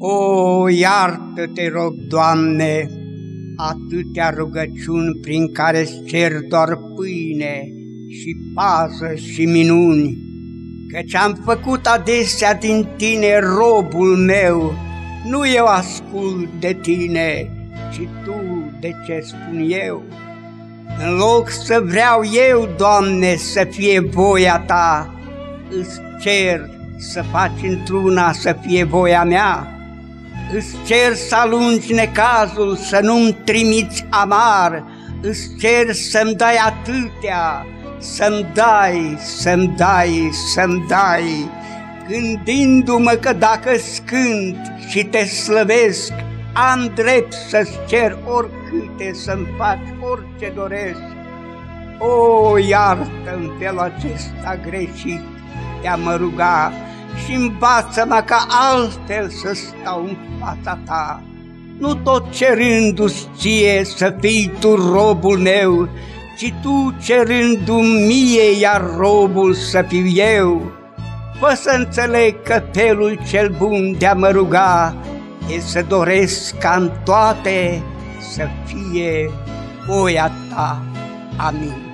O, iartă-te, rog, Doamne, atâtea rugăciuni prin care-ți cer doar pâine și pază și minuni, căci am făcut adesea din tine robul meu, nu eu ascult de tine, ci tu de ce spun eu. În loc să vreau eu, Doamne, să fie voia ta, îți cer să faci într-una să fie voia mea. Îți cer să alungi necazul, să nu-mi trimiți amar, îți cer să-mi dai atâtea, să-mi dai, să-mi dai, să-mi dai, gândindu-mă că dacă cânt și te slăvesc, am drept să-ți cer oricâte, să-mi faci orice doresc. O, iartă-mi felul acesta greșit de a mă ruga și învață-mă ca altfel să stau în fața ta, nu tot cerându-ți ție să fii tu robul meu, ci tu cerându-mi mie, iar robul să fiu eu. Fă să înțeleg că felul cel bun de a mă ruga e să doresc ca în toate să fie voia ta. Amin.